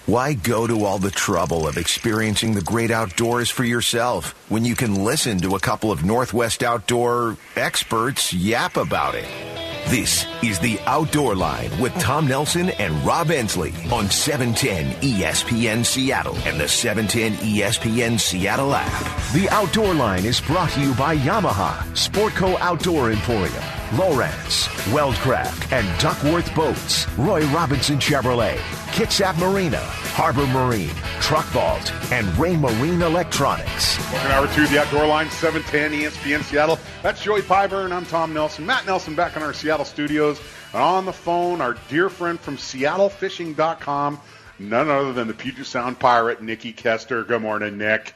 Why go to all the trouble of experiencing the great outdoors for yourself when you can listen to a couple of Northwest Outdoor experts yap about it? This is The Outdoor Line with Tom Nelson and Rob Ensley on 710 ESPN Seattle and the 710 ESPN Seattle app. The Outdoor Line is brought to you by Yamaha, Sportco Outdoor Emporium, Lowrance, Weldcraft, and Duckworth Boats, Roy Robinson Chevrolet, Kitsap Marina, Harbor Marine, Truck Vault, and Rain Marine Electronics. Welcome over to the Outdoor Line, 710 ESPN Seattle. That's Joey Pyburn. I'm Tom Nelson. Matt Nelson back in our Seattle studios. And on the phone, our dear friend from SeattleFishing.com, none other than the Puget Sound Pirate, Nicky Kester. Good morning, Nick.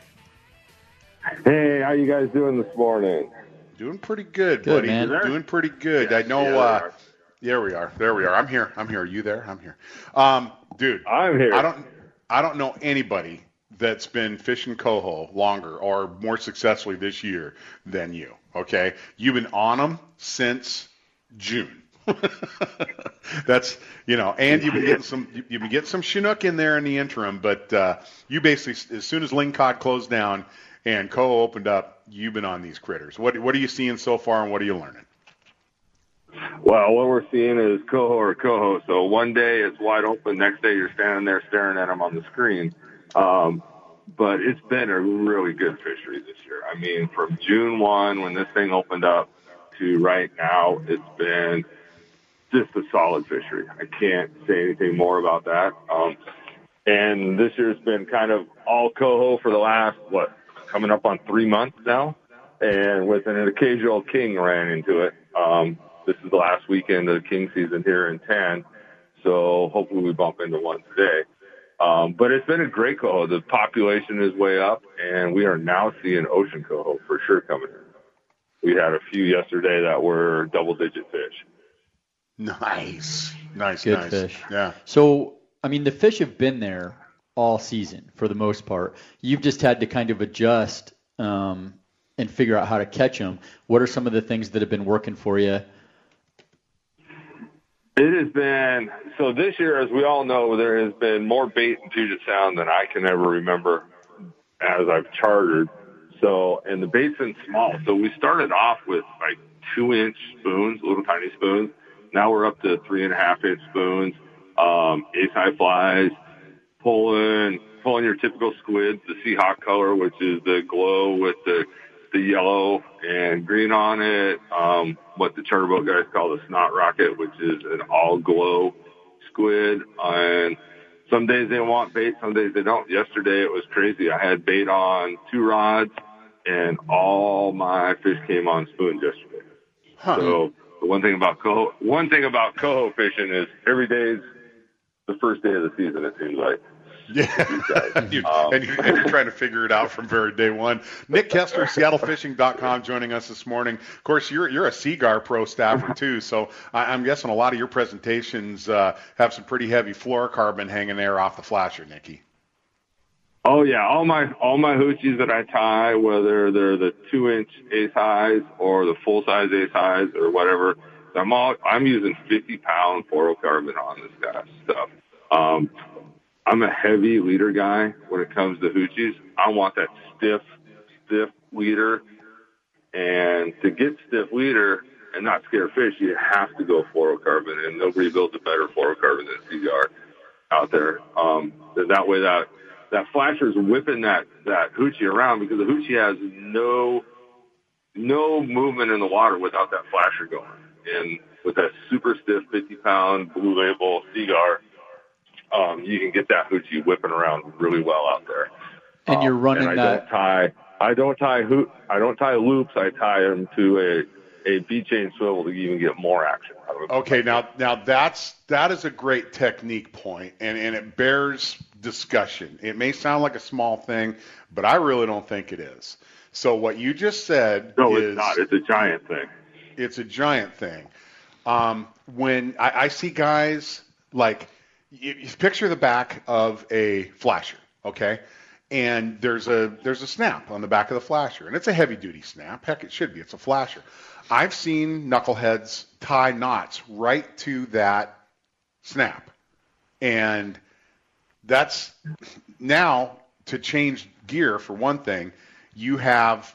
Hey, how you guys doing this morning? Doing pretty good, buddy. Man. Doing pretty good. Yes, I know. There we are. I'm here. Are you there? I'm here. Dude, I'm here. I don't know anybody that's been fishing coho longer or more successfully this year than you. Okay, you've been on them since June. That's and you've been getting some Chinook in there in the interim, but you basically, as soon as lingcod closed down and coho opened up, you've been on these critters. What are you seeing so far, and what are you learning? Well, what we're seeing is coho or coho. So one day it's wide open, next day you're standing there staring at them on the screen. But it's been a really good fishery this year. I mean, from June 1 when this thing opened up to right now, it's been just a solid fishery. I can't say anything more about that. And this year's been kind of all coho for the last, coming up on 3 months now. And with an occasional king ran into it. This is the last weekend of the king season here in Tan, so hopefully we bump into one today. But it's been a great coho. The population is way up, and we are now seeing ocean coho for sure coming in. We had a few yesterday that were double-digit fish. Nice. Good fish. Yeah. So, I mean, the fish have been there all season for the most part. You've just had to kind of adjust and figure out how to catch them. What are some of the things that have been working for you? It has been, so this year, as we all know, there has been more bait in Puget Sound than I can ever remember as I've chartered. So, and the bait's been small. So we started off with like 2-inch spoons, little tiny spoons. Now we're up to 3.5-inch spoons, ace-high flies, pulling your typical squid, the Seahawk color, which is the glow with the yellow and green on it, what the charter boat guys call the snot rocket, which is an all glow squid. And some days they want bait, some days they don't. Yesterday it was crazy. I had bait on 2 rods and all my fish came on spoons yesterday. Huh. So the one thing about coho fishing is every day's the first day of the season, it seems like. Yeah, and you're trying to figure it out from very day one. Nick Kester, SeattleFishing.com, joining us this morning. Of course, you're a Seaguar Pro staffer too, so I'm guessing a lot of your presentations have some pretty heavy fluorocarbon hanging there off the flasher, Nicky. Oh yeah, all my hoochies that I tie, whether they're the 2-inch ace highs or the full size ace highs or whatever, I'm using 50-pound fluorocarbon on this guy's stuff. I'm a heavy leader guy when it comes to hoochies. I want that stiff leader. And to get stiff leader and not scare fish, you have to go fluorocarbon. And nobody builds a better fluorocarbon than Seaguar out there. That way that flasher's whipping that hoochie around, because the hoochie has no movement in the water without that flasher going. And with that super stiff 50-pound Blue Label Seaguar, you can get that hoochie whipping around really well out there. And you're running and that. I don't tie loops. I tie them to a B-chain swivel to even get more action out of it. Okay, now that is a great technique point, and it bears discussion. It may sound like a small thing, but I really don't think it is. So what you just said it's not. It's a giant thing. It's a giant thing. When I see guys like, you picture the back of a flasher, okay? And there's a snap on the back of the flasher, and it's a heavy-duty snap. Heck, it should be. It's a flasher. I've seen knuckleheads tie knots right to that snap. And that's now to change gear for one thing. You got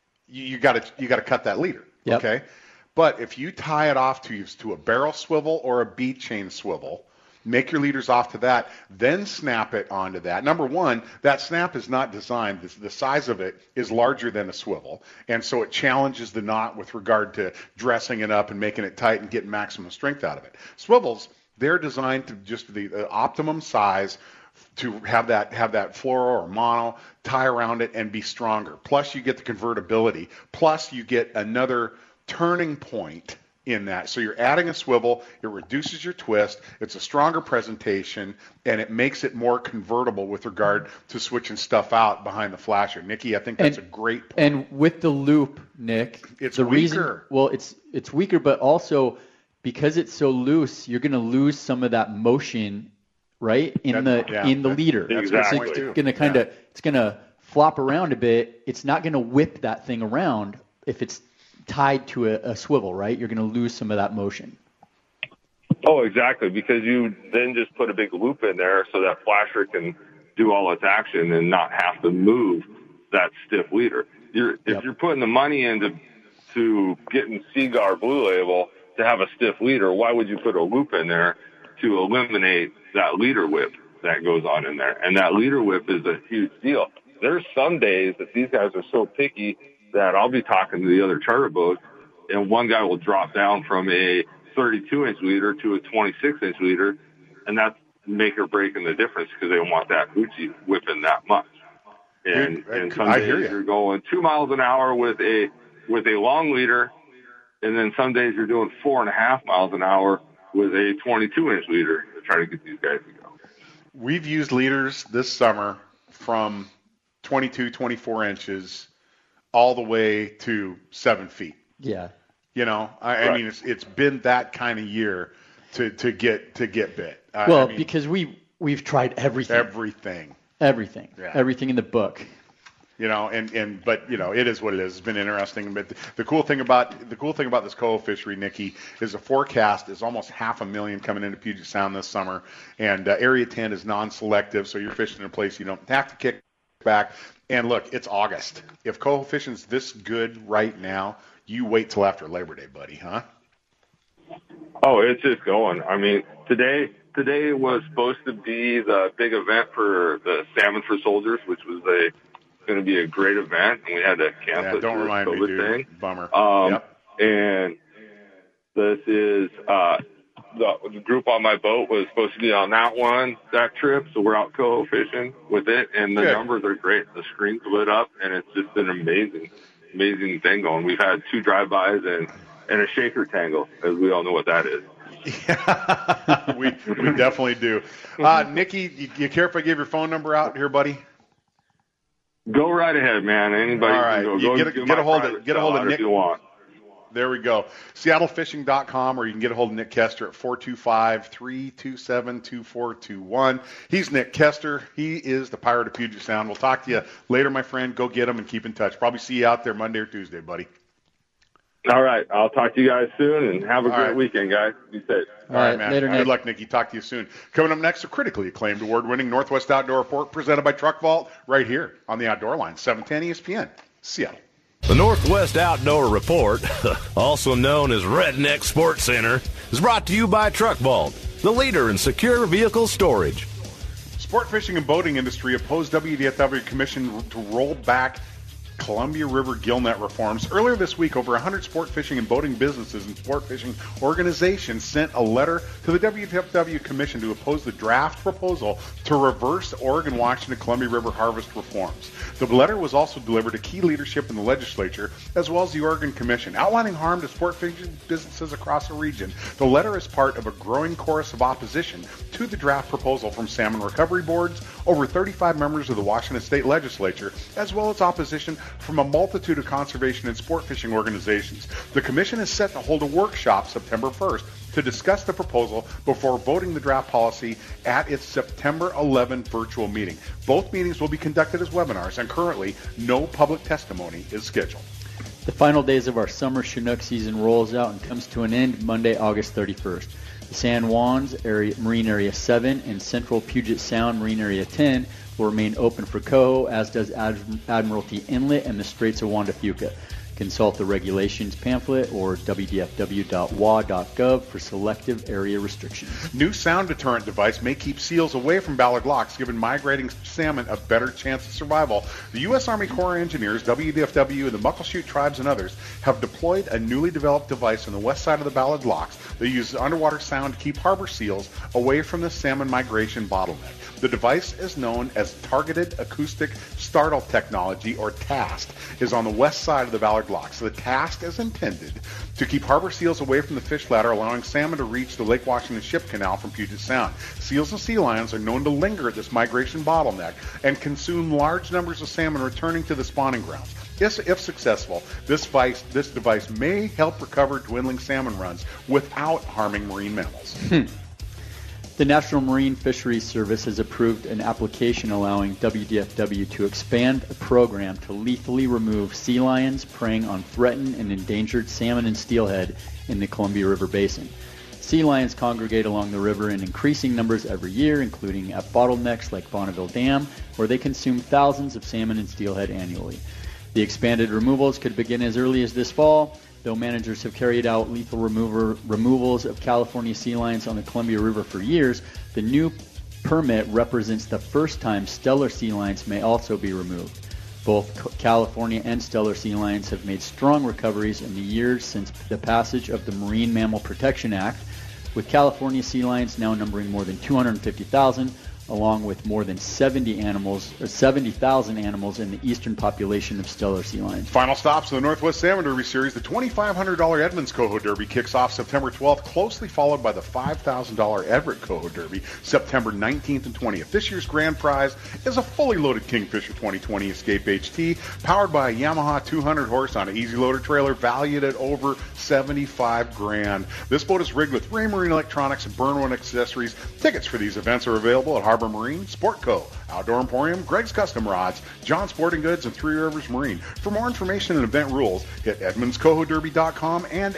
to cut that leader. Yep. Okay. But if you tie it off to a barrel swivel or a bead chain swivel, make your leaders off to that, then snap it onto that. Number one, that snap is not designed, the size of it is larger than a swivel, and so it challenges the knot with regard to dressing it up and making it tight and getting maximum strength out of it. Swivels, they're designed to just the optimum size to have that fluoro or mono tie around it and be stronger. Plus you get the convertibility. Plus you get another turning point in that. So you're adding a swivel, it reduces your twist, it's a stronger presentation, and it makes it more convertible with regard to switching stuff out behind the flasher. Nikki, I think that's a great point. And with the loop, Nick, it's the weaker. It's weaker, but also because it's so loose, you're going to lose some of that motion, right, in the leader. Exactly. So it's going to it's going to flop around a bit. It's not going to whip that thing around if it's tied to a swivel, right? You're going to lose some of that motion. Oh, exactly, because you then just put a big loop in there so that flasher can do all its action and not have to move that stiff leader. If you're putting the money into getting Seaguar Blue Label to have a stiff leader, why would you put a loop in there to eliminate that leader whip that goes on in there? And that leader whip is a huge deal. There's some days that these guys are so picky that I'll be talking to the other charter boats, and one guy will drop down from a 32-inch leader to a 26-inch leader, and that's make or break in the difference because they want that Uchi whipping that much. And some days you're going 2 miles an hour with a long leader, and then some days you're doing 4.5 miles an hour with a 22-inch leader to try to get these guys to go. We've used leaders this summer from 22, 24 inches all the way to 7 feet. Yeah. You know, I mean, it's been that kind of year to get bit. Because we've tried everything. Everything in the book. You know, but you know, it is what it is. It's been interesting. But the cool thing about this coho fishery, Nikki, is the forecast is almost 500,000 coming into Puget Sound this summer, and Area 10 is non-selective, so you're fishing in a place you don't have to kick back. And look, it's August. If coho fishing's this good right now, you wait till after Labor Day, buddy, huh? Oh, it's just going. I mean, today was supposed to be the big event for the Salmon for Soldiers, which was going to be a great event, and we had to cancel it. Don't remind me, dude. Thing. Bummer. And this is the group on my boat was supposed to be on that trip, so we're out coho fishing with it, and the numbers are great. The screen's lit up, and it's just an amazing thing going. We've had 2 drive-bys and a shaker tangle, as we all know what that is. Yeah, we definitely do. Nikki, you care if I give your phone number out here, buddy? Go right ahead, man. Anybody all right. can go. Get a hold of Nick if you want. There we go. SeattleFishing.com, or you can get a hold of Nick Kester at 425-327-2421. He's Nick Kester. He is the Pirate of Puget Sound. We'll talk to you later, my friend. Go get him and keep in touch. Probably see you out there Monday or Tuesday, buddy. All right. I'll talk to you guys soon, and have a great weekend, guys. Be safe. All right, man. Later, Nick. Good luck, Nikki. Talk to you soon. Coming up next, a critically acclaimed award-winning Northwest Outdoor Report presented by Truck Vault right here on the Outdoor Line, 710 ESPN, Seattle. The Northwest Outdoor Report, also known as Redneck Sports Center, is brought to you by Truck Vault, the leader in secure vehicle storage. Sport fishing and boating industry opposed WDFW Commission to roll back Columbia River gillnet reforms. Earlier this week, over 100 sport fishing and boating businesses and sport fishing organizations sent a letter to the WDFW Commission to oppose the draft proposal to reverse Oregon-Washington Columbia River harvest reforms. The letter was also delivered to key leadership in the legislature, as well as the Oregon Commission, outlining harm to sport fishing businesses across the region. The letter is part of a growing chorus of opposition to the draft proposal from salmon recovery boards, over 35 members of the Washington State Legislature, as well as opposition from a multitude of conservation and sport fishing organizations. The Commission is set to hold a workshop September 1st to discuss the proposal before voting the draft policy at its September 11 virtual meeting. Both meetings will be conducted as webinars, and currently no public testimony is scheduled. The final days of our summer Chinook season rolls out and comes to an end Monday, August 31st. San Juan's Marine Area 7 and Central Puget Sound Marine Area 10 will remain open for coho, as does Admiralty Inlet and the Straits of Juan de Fuca. Consult the regulations pamphlet or www.wa.gov for selective area restrictions. New sound deterrent device may keep seals away from Ballard locks, giving migrating salmon a better chance of survival. The U.S. Army Corps of Engineers, WDFW, the Muckleshoot tribes, and others have deployed a newly developed device on the west side of the Ballard locks that uses underwater sound to keep harbor seals away from the salmon migration bottleneck. The device is known as Targeted Acoustic Startle Technology, or TAST, is on the west side of the Ballard locks. The TAST is intended to keep harbor seals away from the fish ladder, allowing salmon to reach the Lake Washington Ship Canal from Puget Sound. Seals and sea lions are known to linger at this migration bottleneck and consume large numbers of salmon returning to the spawning grounds. If successful, this device may help recover dwindling salmon runs without harming marine mammals. The National Marine Fisheries Service has approved an application allowing WDFW to expand a program to lethally remove sea lions preying on threatened and endangered salmon and steelhead in the Columbia River Basin. Sea lions congregate along the river in increasing numbers every year, including at bottlenecks like Bonneville Dam, where they consume thousands of salmon and steelhead annually. The expanded removals could begin as early as this fall. Though managers have carried out lethal removals of California sea lions on the Columbia River for years, the new permit represents the first time Steller sea lions may also be removed. Both California and Steller sea lions have made strong recoveries in the years since the passage of the Marine Mammal Protection Act, with California sea lions now numbering more than 250,000, along with more than 70,000 animals in the eastern population of Steller sea lions. Final stops in the Northwest Salmon Derby Series. The $2,500 Edmonds Coho Derby kicks off September 12th, closely followed by the $5,000 Everett Coho Derby, September 19th and 20th. This year's grand prize is a fully loaded Kingfisher 2020 Escape HT, powered by a Yamaha 200 horse on an easy loader trailer, valued at over $75,000. This boat is rigged with Ray Marine Electronics and Burnwood accessories. Tickets for these events are available at Harbor Marine, Sportco, Outdoor Emporium, Greg's Custom Rods, John Sporting Goods, and Three Rivers Marine. For more information and event rules, hit EdmondsCohoDerby.com and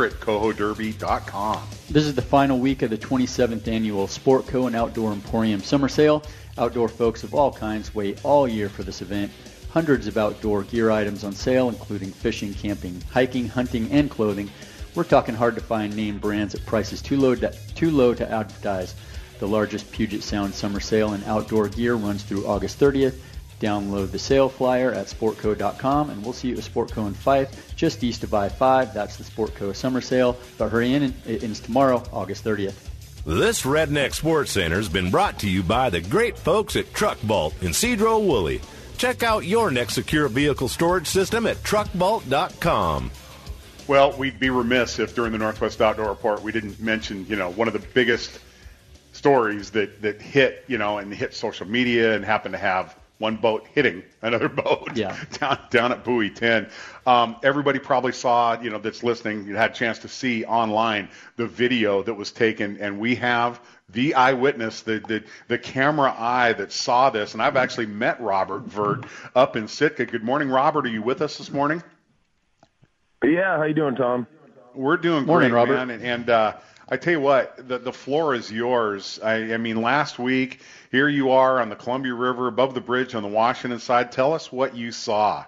EverettCohoDerby.com. This is the final week of the 27th annual Sportco and Outdoor Emporium Summer Sale. Outdoor folks of all kinds wait all year for this event. Hundreds of outdoor gear items on sale, including fishing, camping, hiking, hunting, and clothing. We're talking hard to find name brands at prices too low to advertise. The largest Puget Sound summer sale in outdoor gear runs through August 30th. Download the sale flyer at sportco.com, and we'll see you at Sportco in Fife, just east of I-5. That's the Sportco summer sale. But hurry in, it ends tomorrow, August 30th. This Redneck Sports Center has been brought to you by the great folks at Truck Vault in Cedro Woolley. Check out your next secure vehicle storage system at truckvault.com. Well, we'd be remiss if during the Northwest Outdoor Report we didn't mention, one of the biggest stories that hit, and hit social media and happened to have one boat hitting another boat down at Buoy 10. Everybody probably saw, that's listening, you had a chance to see online the video that was taken, and we have the eyewitness, the camera eye that saw this, and I've actually met Robert Vert up in Sitka. Good morning, Robert. Are you with us this morning? Yeah, how you doing, Tom? We're doing morning, great, Robert. man, and I tell you what, the floor is yours. I mean, last week, here you are on the Columbia River above the bridge on the Washington side. Tell us what you saw.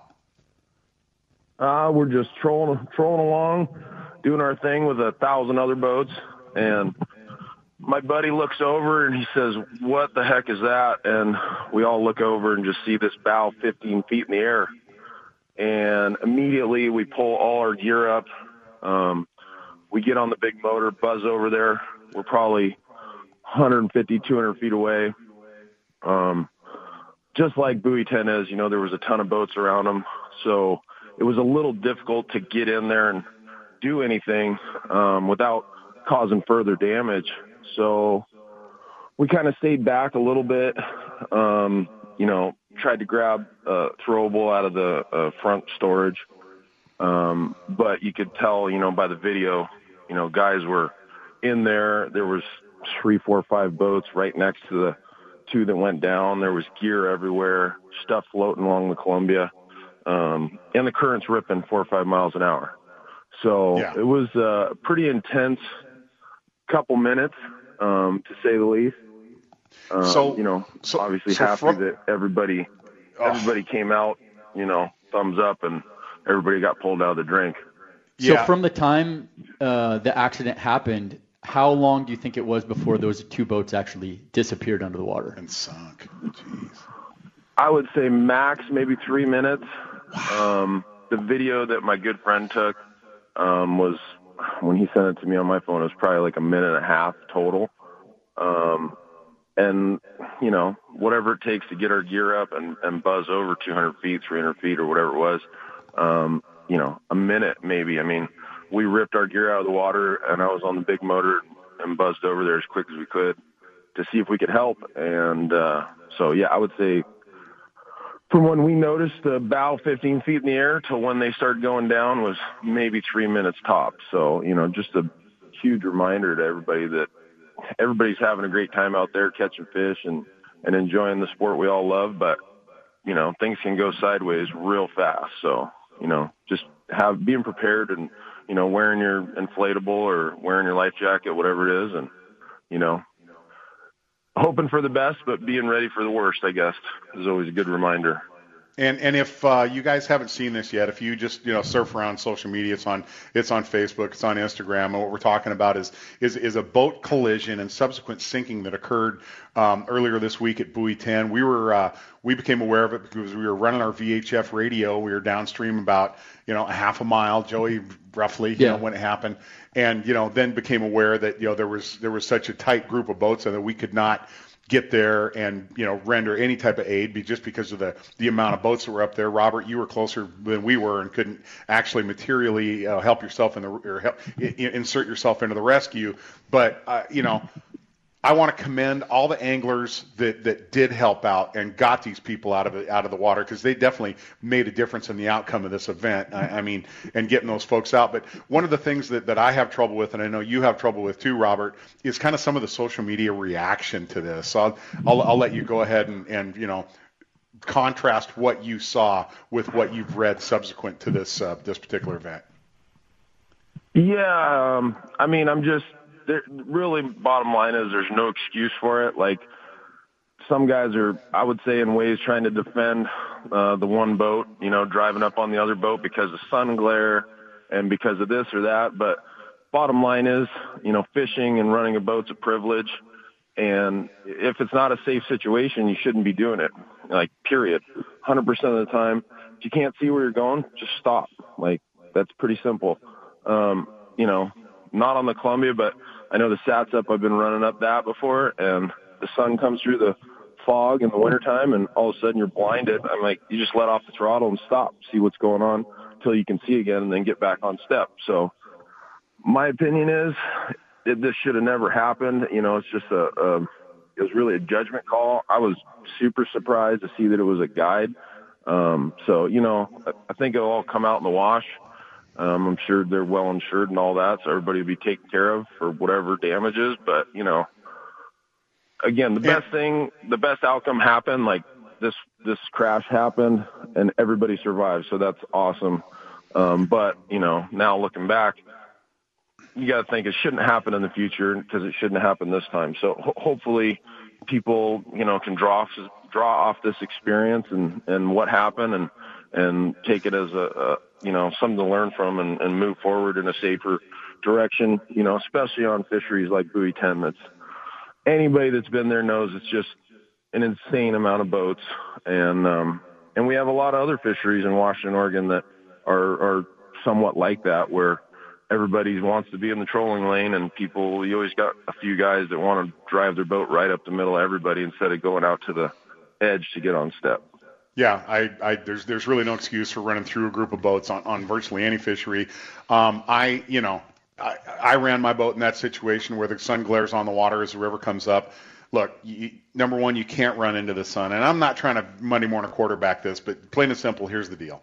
We're just trolling along, doing our thing with 1,000 other boats, and my buddy looks over and he says, "What the heck is that?" And we all look over and just see this bow 15 feet in the air. And immediately we pull all our gear up. We get on the big motor, buzz over there. We're probably 150, 200 feet away. Just like Buoy 10 is, there was a ton of boats around them. So it was a little difficult to get in there and do anything without causing further damage. So we kind of stayed back a little bit, tried to grab a throwable out of the front storage. But you could tell, by the video, guys were in there. There was 3, 4, 5 boats right next to the 2 that went down. There was gear everywhere, stuff floating along the Columbia, and the current's ripping 4 or 5 miles an hour. So It was a pretty intense couple minutes, to say the least. Obviously happy that everybody came out, thumbs up, and everybody got pulled out of the drink. So from the time the accident happened, how long do you think it was before those two boats actually disappeared under the water? And sunk. Jeez. I would say max maybe 3 minutes. The video that my good friend took was, when he sent it to me on my phone, it was probably like a minute and a half total. And, whatever it takes to get our gear up and buzz over 200 feet, 300 feet, or whatever it was, a minute maybe. I mean, we ripped our gear out of the water, and I was on the big motor and buzzed over there as quick as we could to see if we could help. And I would say from when we noticed the bow 15 feet in the air to when they started going down was maybe 3 minutes tops. So, just a huge reminder to everybody that everybody's having a great time out there catching fish and enjoying the sport we all love. But, things can go sideways real fast. So, just being prepared and, wearing your inflatable or wearing your life jacket, whatever it is, and, hoping for the best, but being ready for the worst, I guess, is always a good reminder. And if you guys haven't seen this yet, if you just surf around social media, it's on Facebook, it's on Instagram, and what we're talking about is a boat collision and subsequent sinking that occurred earlier this week at Buoy 10. We became aware of it because we were running our VHF radio. We were downstream about a half a mile, Joey, roughly, when it happened, and then became aware that there was such a tight group of boats that we could not get there and render any type of aid just because of the amount of boats that were up there. Robert, you were closer than we were and couldn't actually materially help yourself insert yourself into the rescue. But I want to commend all the anglers that did help out and got these people out of the water, because they definitely made a difference in the outcome of this event. And getting those folks out. But one of the things that I have trouble with, and I know you have trouble with too, Robert, is kind of some of the social media reaction to this. So I'll let you go ahead and contrast what you saw with what you've read subsequent to this particular event. Yeah, really, bottom line is there's no excuse for it. Like, some guys are, I would say, in ways trying to defend the one boat, driving up on the other boat because of sun glare and because of this or that. But bottom line is, fishing and running a boat's a privilege. And if it's not a safe situation, you shouldn't be doing it, like, period. 100% of the time. If you can't see where you're going, just stop. Like, that's pretty simple. Not on the Columbia, but I know the Sats up, I've been running up that before, and the sun comes through the fog in the wintertime, and all of a sudden you're blinded. I'm like, you just let off the throttle and stop, see what's going on until you can see again, and then get back on step. So my opinion is this should have never happened. It's just it was really a judgment call. I was super surprised to see that it was a guide. I think it'll all come out in the wash. I'm sure they're well insured and all that, so everybody will be taken care of for whatever damages. But, again, the best outcome happened. Like, this crash happened and everybody survived, so that's awesome. But, now looking back, you got to think it shouldn't happen in the future because it shouldn't happen this time. So hopefully people, can draw off this experience and what happened and take it as something to learn from and move forward in a safer direction, especially on fisheries like Buoy 10. That's, anybody that's been there knows it's just an insane amount of boats. And we have a lot of other fisheries in Washington, Oregon that are somewhat like that, where everybody wants to be in the trolling lane, and you always got a few guys that want to drive their boat right up the middle of everybody instead of going out to the edge to get on step. Yeah, there's really no excuse for running through a group of boats on virtually any fishery. I ran my boat in that situation where the sun glares on the water as the river comes up. Look, number one, you can't run into the sun, and I'm not trying to Monday morning quarterback this, but plain and simple, here's the deal.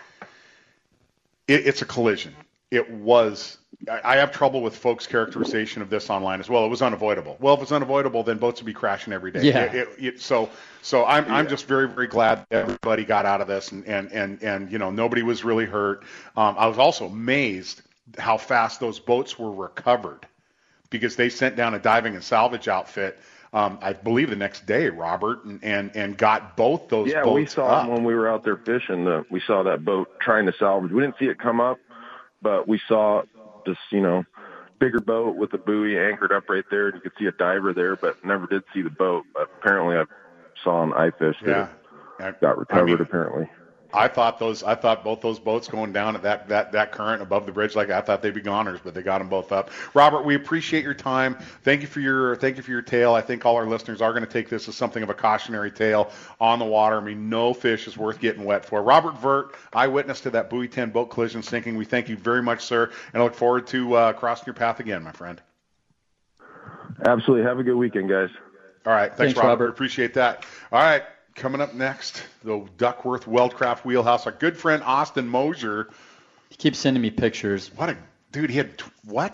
It's a collision. I have trouble with folks' characterization of this online as well. It was unavoidable. Well, if it's unavoidable, then boats would be crashing every day. Yeah. So I'm just very, very glad that everybody got out of this and nobody was really hurt. I was also amazed how fast those boats were recovered, because they sent down a diving and salvage outfit, I believe the next day, Robert, and got both those boats up. Yeah, we saw them when we were out there fishing. We saw that boat trying to salvage. We didn't see it come up, but we saw this, bigger boat with a buoy anchored up right there, and you could see a diver there, but never did see the boat. But apparently I saw an iFish that got recovered, apparently. I thought both those boats going down at that current above the bridge, I thought they'd be goners, but they got them both up. Robert, we appreciate your time. Thank you for your tale. I think all our listeners are going to take this as something of a cautionary tale on the water. I mean, no fish is worth getting wet for. Robert Vert, eyewitness to that Buoy 10 boat collision sinking. We thank you very much, sir, and I look forward to crossing your path again, my friend. Absolutely. Have a good weekend, guys. All right. Thanks, Robert. Appreciate that. All right. Coming up next, the Duckworth Weldcraft Wheelhouse, our good friend Austin Mosier. He keeps sending me pictures. What a dude. He had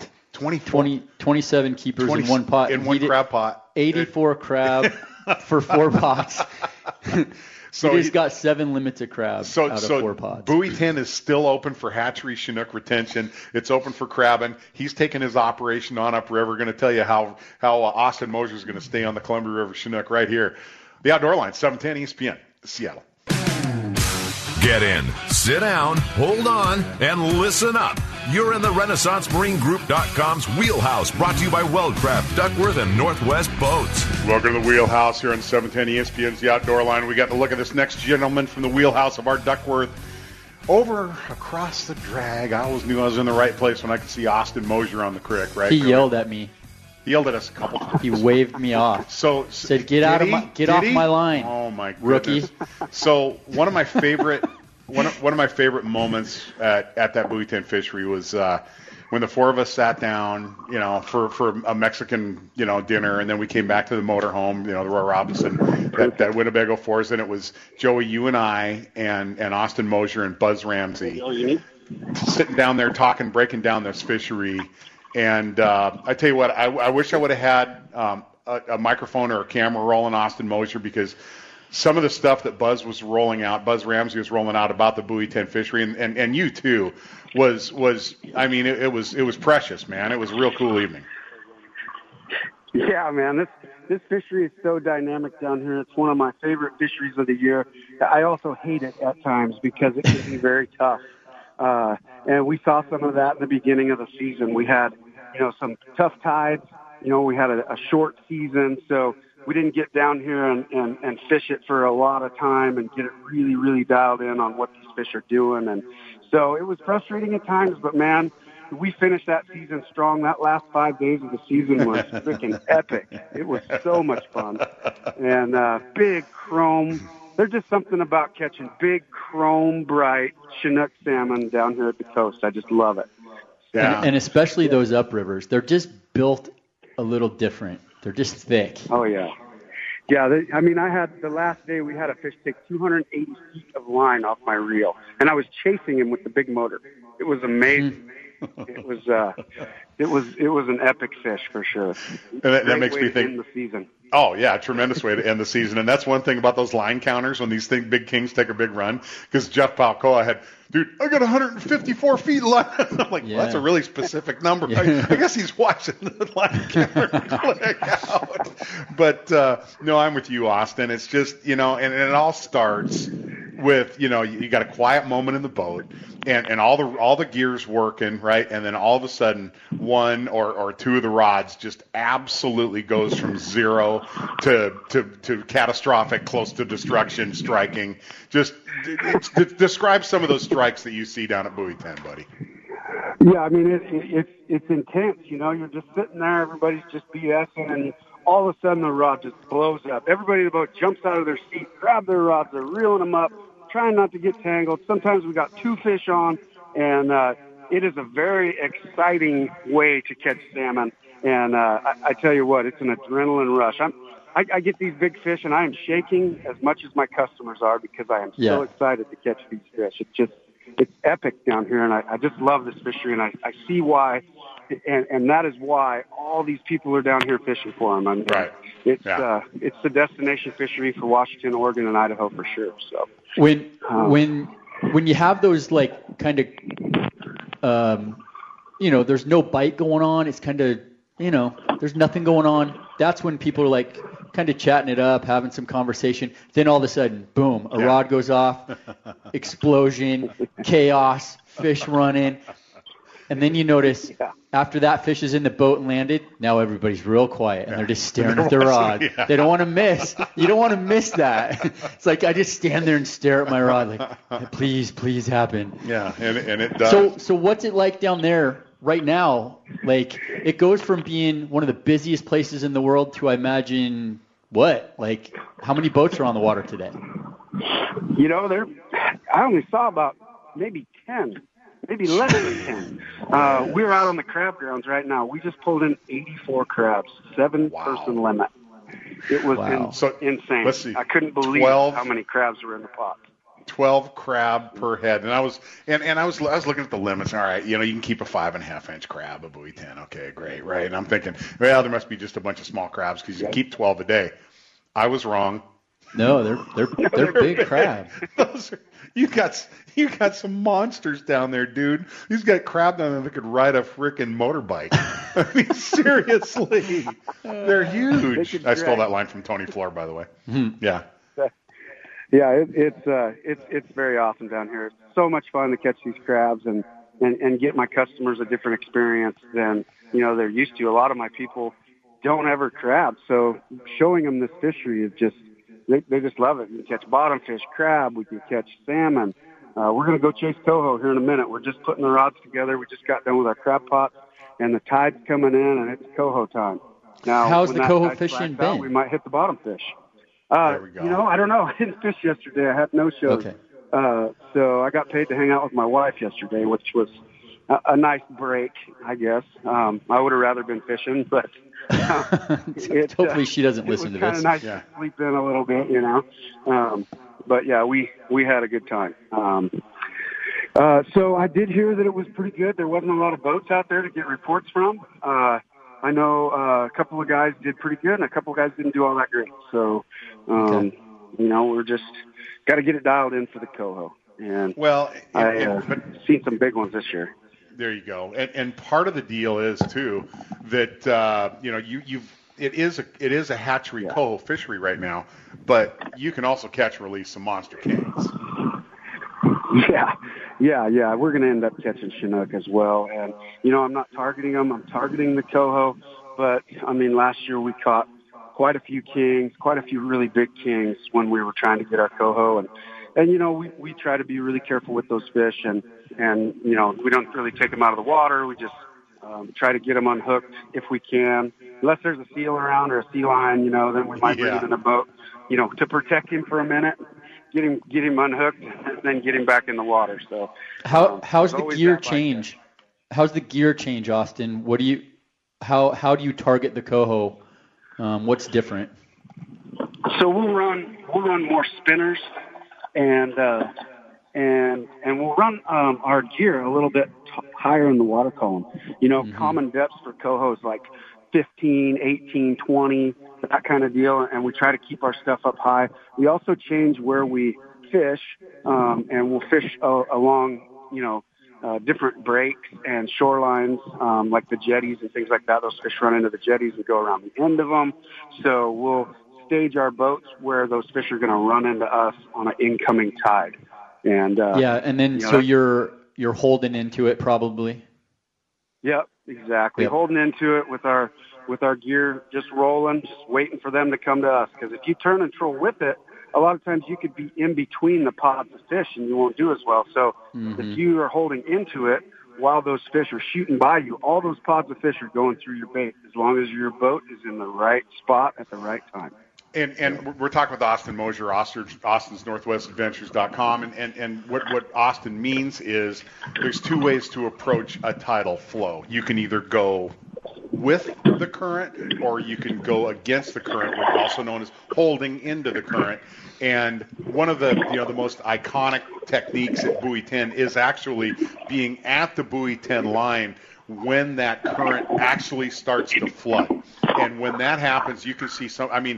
27 keepers in one pot. In one crab pot. 84 crab for 4 pots. So he's got 7 limits of crabs out of 4 pots. Buoy 10 is still open for hatchery Chinook retention. It's open for crabbing. He's taking his operation on upriver. Going to tell you how Austin Mosier is going to stay on the Columbia River Chinook right here. The Outdoor Line, 710 ESPN, Seattle. Get in, sit down, hold on, and listen up. You're in the RenaissanceMarineGroup.com's Wheelhouse, brought to you by Weldcraft, Duckworth, and Northwest Boats. Welcome to the Wheelhouse here on 710 ESPN's The Outdoor Line. We got to look at this next gentleman from the Wheelhouse of our Duckworth. Over across the drag, I always knew I was in the right place when I could see Austin Mosier on the creek, right? He yelled at me. He yelled at us a couple times. He waved me off. Said, "Get off my line, oh my rookie." So one of my favorite moments at that Buoy 10 fishery was when the 4 of us sat down, for a Mexican, dinner, and then we came back to the motorhome, the Roy Robinson, that Winnebago Force, and it was Joey, you and I, and Austin Mosier and Buzz Ramsey sitting down there breaking down this fishery. And I tell you what, I wish I would have had a microphone or a camera rolling Austin Mosier, because some of the stuff that Buzz Ramsey was rolling out about the Buoy 10 fishery, and you too, was it was precious, man. It was a real cool evening. Yeah, man, this fishery is so dynamic down here. It's one of my favorite fisheries of the year. I also hate it at times because it can be very tough. And we saw some of that in the beginning of the season. We had, some tough tides. We had a short season, so we didn't get down here and fish it for a lot of time and get it really, really dialed in on what these fish are doing. And so it was frustrating at times, but man, we finished that season strong. That last 5 days of the season was freaking epic. It was so much fun. And big chrome. There's just something about catching big, chrome, bright Chinook salmon down here at the coast. I just love it. Yeah. And especially those uprivers. They're just built a little different. They're just thick. Oh, yeah. Yeah, I had the last day we had a fish take 280 feet of line off my reel, and I was chasing him with the big motor. It was amazing. It was an epic fish for sure. And that makes me think. End the season. Oh yeah, tremendous way to end the season, and that's one thing about those line counters when these big kings take a big run. Because Jeff Palcoa had, dude, I got 154 feet line. I'm like, well, that's a really specific number. Yeah. I guess he's watching the line counter click out. But no, I'm with you, Austin. It's just and it all starts with you got a quiet moment in the boat, and all the gears working right, and then all of a sudden one or two of the rods just absolutely goes from zero to catastrophic, close to destruction, striking. Just describe some of those strikes that you see down at Buoy 10, buddy. Yeah, it's intense. You're just sitting there, everybody's just BSing, and all of a sudden the rod just blows up. Everybody in the boat jumps out of their seat, grab their rods, they're reeling them up, trying not to get tangled. Sometimes we got 2 fish on, and it is a very exciting way to catch salmon. And I tell you what, it's an adrenaline rush. I get these big fish, and I am shaking as much as my customers are because I am so excited to catch these fish. It's epic down here, and I just love this fishery, and I see why, and that is why all these people are down here fishing for them. Right. It's the destination fishery for Washington, Oregon, and Idaho for sure. So when you have those kind of there's no bite going on, it's kind of there's nothing going on. That's when people are like kind of chatting it up, having some conversation. Then all of a sudden, boom, a rod goes off, explosion, chaos, fish running. And then you notice after that fish is in the boat and landed, now everybody's real quiet and they're just staring at their rod. Yeah. They don't want to miss. You don't want to miss that. It's like I just stand there and stare at my rod like, please happen. Yeah, and it does. So what's it like down there right now? Like it goes from being one of the busiest places in the world to, I imagine, what? Like how many boats are on the water today? I only saw about maybe 10. Maybe less than 10. We're out on the crab grounds right now. We just pulled in 84 crabs, 7-person limit. It was insane. Let's see. I couldn't believe how many crabs were in the pot. 12 crab per head, and I was looking at the limits. All right, you can keep a 5.5-inch crab, a buoy 10. Okay, great, right? And I'm thinking, well, there must be just a bunch of small crabs because you keep 12 a day. I was wrong. No, they're big crab. You got some monsters down there, dude. You've got crab down there that could ride a frickin' motorbike. I mean, seriously, they're huge. I stole that line from Tony Floor, by the way. Mm-hmm. Yeah. Yeah, it's very awesome down here. It's so much fun to catch these crabs and get my customers a different experience than they're used to. A lot of my people don't ever crab, so showing them this fishery is just. They just love it. We can catch bottomfish, crab. We can catch salmon. We're going to go chase coho here in a minute. We're just putting the rods together. We just got done with our crab pots, and the tide's coming in, and it's coho time. Now, how's the coho fishing been? We might hit the bottomfish. There we go. I don't know. I didn't fish yesterday. I had no shows. Okay. So I got paid to hang out with my wife yesterday, which was a nice break, I guess. I would have rather been fishing, but hopefully she doesn't listen to this. It was kind of nice to sleep in a little bit, But yeah, we had a good time. So I did hear that it was pretty good. There wasn't a lot of boats out there to get reports from. I know a couple of guys did pretty good, and a couple of guys didn't do all that great. So, we're just got to get it dialed in for the coho. And I've seen some big ones this year. There you go. And part of the deal is too that it is a hatchery coho fishery right now, but you can also catch and release some monster kings. Yeah. We're going to end up catching Chinook as well. And I'm not targeting them. I'm targeting the coho. But I mean, last year we caught quite a few kings, quite a few really big kings when we were trying to get our coho. And we try to be really careful with those fish, and we don't really take them out of the water. We just try to get them unhooked if we can. Unless there's a seal around or a sea lion, then we might bring him in a boat, to protect him for a minute, get him unhooked, and then get him back in the water. So how's the gear change? How's the gear change, Austin? How do you target the coho? What's different? So we'll run more spinners. And we'll run our gear a little bit higher in the water column. Common depths for coho is like 15, 18, 20, that kind of deal. And we try to keep our stuff up high. We also change where we fish, and we'll fish along, different breaks and shorelines, like the jetties and things like that. Those fish run into the jetties and go around the end of them. So we'll stage our boats where those fish are going to run into us on an incoming tide. And and then so you're holding into it probably. Yep, exactly. Yep. Holding into it with our gear just rolling, just waiting for them to come to us. Because if you turn and troll with it, a lot of times you could be in between the pods of fish and you won't do as well. So if you are holding into it while those fish are shooting by you, all those pods of fish are going through your bait as long as your boat is in the right spot at the right time. And we're talking with Austin Mosier, Austin's NorthwestAdventures.com, and what Austin means is there's two ways to approach a tidal flow. You can either go with the current, or you can go against the current, also known as holding into the current. And one of the the most iconic techniques at buoy 10 is actually being at the buoy 10 line when that current actually starts to flood. And when that happens, you can see some. I mean,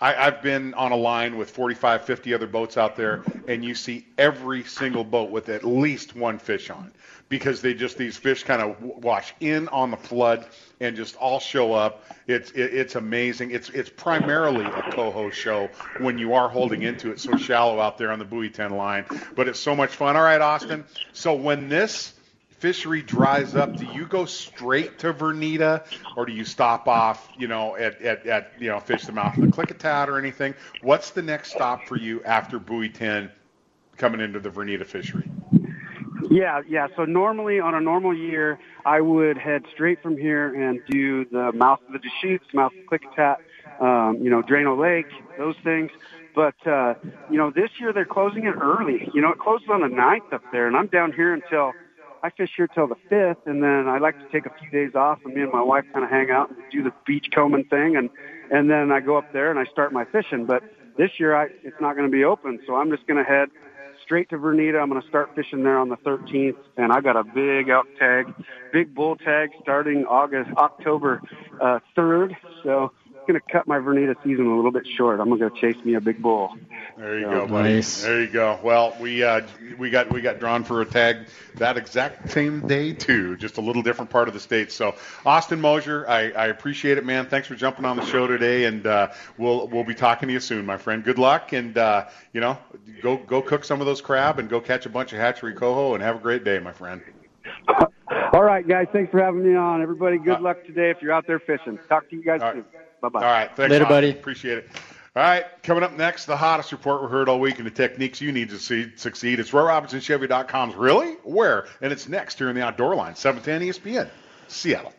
I've been on a line with 45, 50 other boats out there, and you see every single boat with at least one fish on, because these fish kind of wash in on the flood and just all show up. It's amazing. It's primarily a coho show when you are holding into it so shallow out there on the buoy 10 line, but it's so much fun. All right, Austin. So when this fishery dries up, do you go straight to Vernita, or do you stop off, at fish the mouth of the Klickitat or anything? What's the next stop for you after buoy 10 coming into the Vernita fishery? Yeah. So normally on a normal year, I would head straight from here and do the mouth of the Deschutes, mouth of the Klickitat, Drano Lake, those things. But, this year they're closing it early. It closes on the 9th up there, and I'm down here I fish here till the 5th, and then I like to take a few days off, and me and my wife kind of hang out and do the beach combing thing, and then I go up there and I start my fishing. But this year it's not going to be open, so I'm just going to head straight to Vernita. I'm going to start fishing there on the 13th, and I got a big elk tag, big bull tag starting October 3rd. So I'm going to cut my Vernita season a little bit short. I'm going to chase me a big bull. There you go, buddy. Nice. There you go. Well, we got drawn for a tag that exact same day too, just a little different part of the state. So, Austin Mosier, I appreciate it, man. Thanks for jumping on the show today, and we'll be talking to you soon, my friend. Good luck, and go cook some of those crab and go catch a bunch of hatchery coho, and have a great day, my friend. All right, guys. Thanks for having me on. Everybody, good luck today if you're out there fishing. Talk to you guys soon. Bye-bye. All right. Thanks, later, Austin. buddy. Appreciate it. All right, coming up next, the hottest report we heard all week and the techniques you need to succeed. It's RoyRobinsonChevy.com's Really? Where? And it's next here in the Outdoor Line, 710 ESPN, Seattle.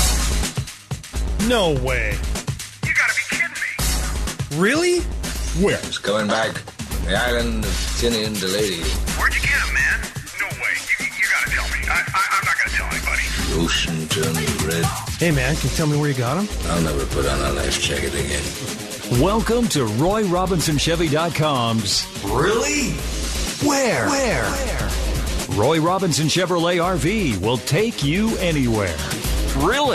No way. You gotta be kidding me. Really? Where? Just coming back from the island of Tinian to Lady. Where'd you get him, man? No way. You gotta tell me. I'm not gonna tell anybody. The ocean turned red. Hey, man, can you tell me where you got him? I'll never put on a life jacket again. Welcome to RoyRobinsonChevy.com's Really? Where? Roy Robinson Chevrolet RV will take you anywhere. Really?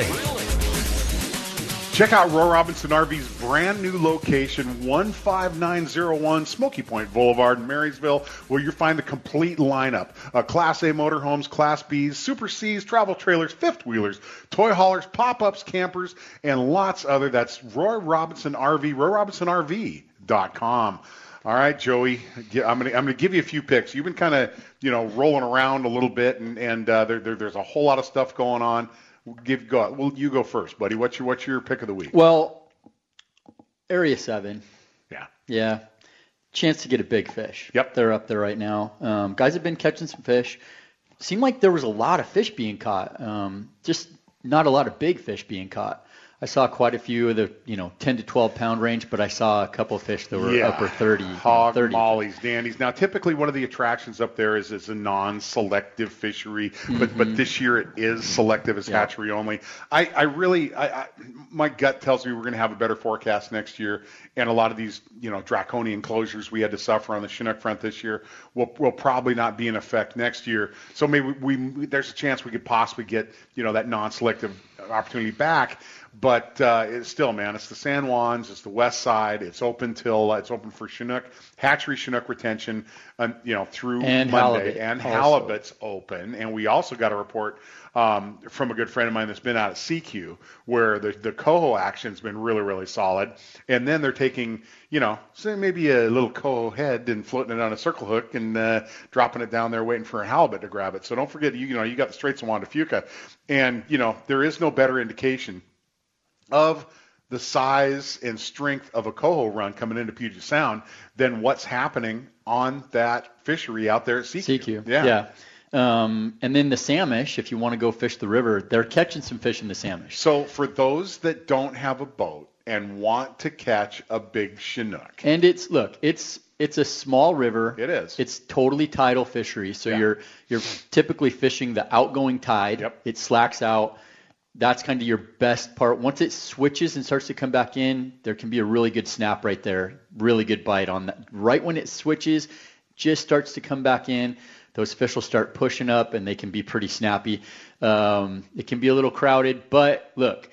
Check out Roy Robinson RV's brand new location, 15901 Smoky Point Boulevard in Marysville, where you'll find the complete lineup. Class A motorhomes, Class Bs, Super Cs, travel trailers, fifth wheelers, toy haulers, pop-ups, campers, and lots other. That's Roy Robinson RV, RoyRobinsonRV.com. All right, Joey, I'm gonna give you a few picks. You've been kind of rolling around a little bit, and there's a whole lot of stuff going on. You go first, buddy. What's your pick of the week? Well, Area 7. Yeah. Chance to get a big fish. Yep. They're up there right now. Guys have been catching some fish. Seemed like there was a lot of fish being caught. Just not a lot of big fish being caught. I saw quite a few of the 10 to 12 pound range, but I saw a couple of fish that were upper 30. Hog, 30. mollies, dandies. Now, typically one of the attractions up there is a non-selective fishery, but this year it is selective as hatchery only. My gut tells me we're going to have a better forecast next year, and a lot of these draconian closures we had to suffer on the Chinook front this year will probably not be in effect next year. So maybe there's a chance we could possibly get that non-selective opportunity back. But it's still, man, it's the San Juans, it's the west side. It's open for Chinook, hatchery Chinook retention, through and Monday. Halibut and also. Halibut's open. And we also got a report from a good friend of mine that's been out at CQ where the coho action's been really, really solid. And then they're taking, say maybe a little coho head and floating it on a circle hook and dropping it down there waiting for a halibut to grab it. So don't forget, you got the Straits of Juan de Fuca. And, there is no better indication of the size and strength of a coho run coming into Puget Sound than what's happening on that fishery out there at CQ. Yeah. And then the Samish, if you want to go fish the river, they're catching some fish in the Samish. So for those that don't have a boat and want to catch a big Chinook. And it's a small river. It is. It's totally tidal fishery. So you're typically fishing the outgoing tide. Yep. It slacks out. That's kind of your best part. Once it switches and starts to come back in, there can be a really good snap right there, really good bite on that. Right when it switches, just starts to come back in, those fish will start pushing up and they can be pretty snappy. It can be a little crowded, but look,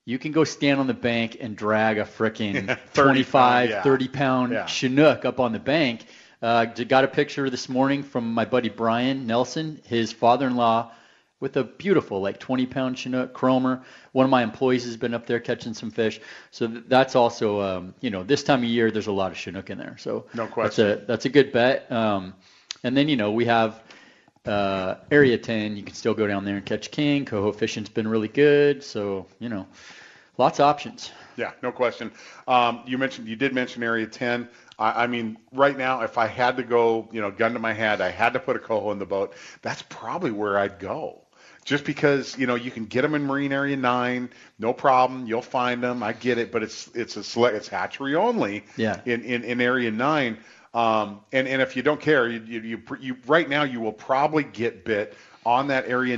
you can go stand on the bank and drag a frickin' 30-pound Chinook up on the bank. Got a picture this morning from my buddy Brian Nelson, his father-in-law, with a beautiful 20-pound Chinook chromer. One of my employees has been up there catching some fish. So that's also, this time of year, there's a lot of Chinook in there. So no question. That's a good bet. And then, we have Area 10. You can still go down there and catch king. Coho fishing's been really good. So, lots of options. Yeah, no question. You did mention Area 10. I mean, right now, if I had to go, gun to my head, I had to put a coho in the boat, that's probably where I'd go. Just because, you can get them in Marine Area 9, no problem. You'll find them. I get it, but it's hatchery only in Area 9. And if you don't care, you right now you will probably get bit on that Area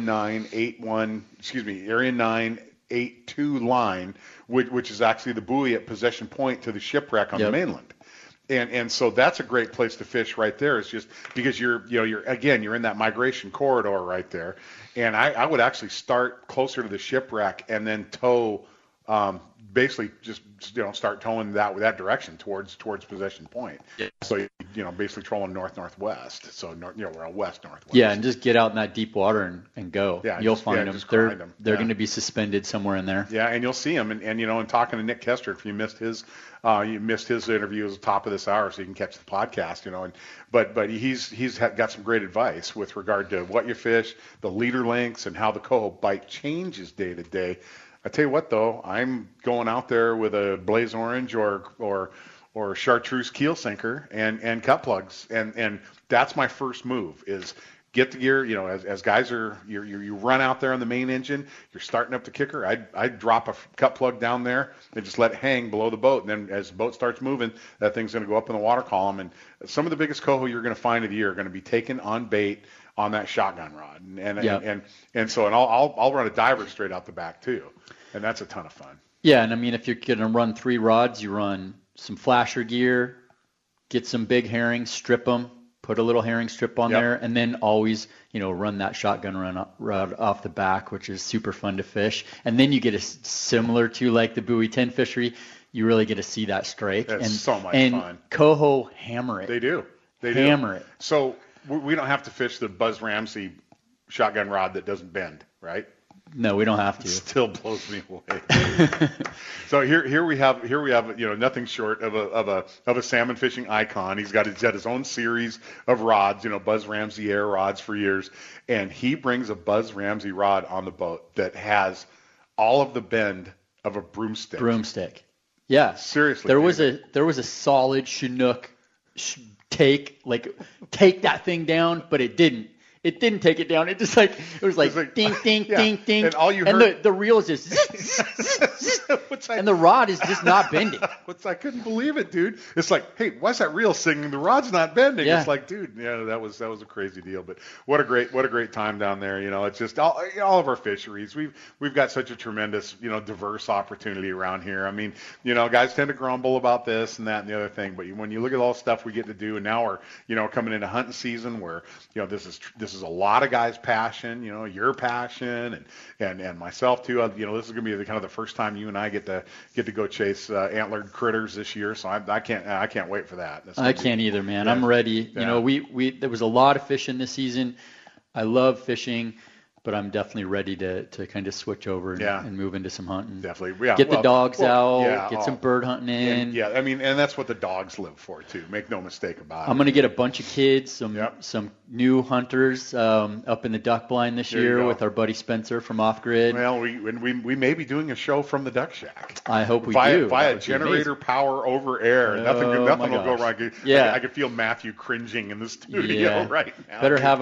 982 line, which is actually the buoy at Possession Point to the shipwreck on the mainland. And so that's a great place to fish right there. It's just because you're in that migration corridor right there. And I would actually start closer to the shipwreck and then tow, basically just start towing that direction towards Possession Point. Yeah. So basically trolling northwest. So we're west-northwest. Yeah, and just get out in that deep water and go. Yeah, you'll find them. They're going to be suspended somewhere in there. Yeah, and you'll see them. And talking to Nick Kester, if you missed his interview at the top of this hour, so you can catch the podcast. But he's got some great advice with regard to what you fish, the leader lengths, and how the coho bite changes day to day. I tell you what, though, I'm going out there with a Blaze Orange or Chartreuse keel sinker and cut plugs, and that's my first move is get the gear. As guys you run out there on the main engine, you're starting up the kicker. I'd drop a cut plug down there and just let it hang below the boat, and then as the boat starts moving, that thing's going to go up in the water column. And some of the biggest coho you're going to find of the year are going to be taken on bait on that shotgun rod, and so I'll run a diver straight out the back too. And that's a ton of fun. Yeah, and I mean, if you're going to run 3 rods, you run some flasher gear, get some big herring, strip them, put a little herring strip on there, and then always, run that shotgun rod off the back, which is super fun to fish. And then you get similar to like the Buoy 10 fishery, you really get to see that strike. It's so much fun. And coho hammer it. They do. Hammer it. So we don't have to fish the Buzz Ramsey shotgun rod that doesn't bend, right? No, we don't have to. It still blows me away. So here we have nothing short of a salmon fishing icon. He's got his own series of rods, Buzz Ramsey Air rods for years, and he brings a Buzz Ramsey rod on the boat that has all of the bend of a broomstick. Yeah, seriously. There was a solid Chinook take that thing down, but it didn't. It didn't take it down. It just ding, ding, ding, ding. And all you heard, and the reel is just, and the rod is just not bending. I couldn't believe it, dude. It's like, hey, why's that reel singing? The rod's not bending. Yeah. It's like, dude, that was a crazy deal. But what a great time down there. It's just all of our fisheries. We've got such a tremendous, diverse opportunity around here. I mean, guys tend to grumble about this and that and the other thing, but when you look at all the stuff we get to do, and now we're, coming into hunting season where, this is a lot of guys' passion, your passion and myself too. This is going to be the first time you and I get to go chase antlered critters this year. So I can't wait for that. I can't either, man. Yeah. I'm ready. Yeah. There was a lot of fishing this season. I love fishing, but I'm definitely ready to kind of switch over and move into some hunting. Definitely. Yeah. Get the dogs out, get some bird hunting in. And that's what the dogs live for too. Make no mistake about it. I'm going to get a bunch of kids, some new hunters up in the duck blind this year with our buddy Spencer from Off Grid. Well, we may be doing a show from the Duck Shack. I hope we do. Via generator power over air. Nothing will go wrong. Yeah. I can feel Matthew cringing in the studio right now. Better have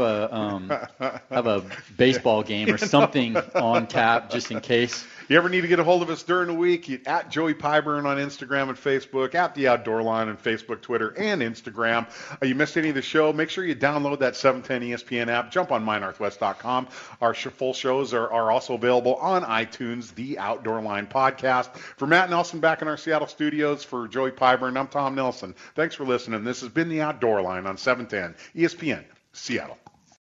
a baseball game or something on tap just in case. You ever need to get a hold of us during the week, at Joey Pyburn on Instagram and Facebook, at The Outdoor Line on Facebook, Twitter, and Instagram. You missed any of the show, make sure you download that 710 ESPN app. Jump on mynorthwest.com. Our full shows are also available on iTunes, The Outdoor Line podcast. For Matt Nelson back in our Seattle studios, for Joey Pyburn, I'm Tom Nelson. Thanks for listening. This has been The Outdoor Line on 710 ESPN, Seattle.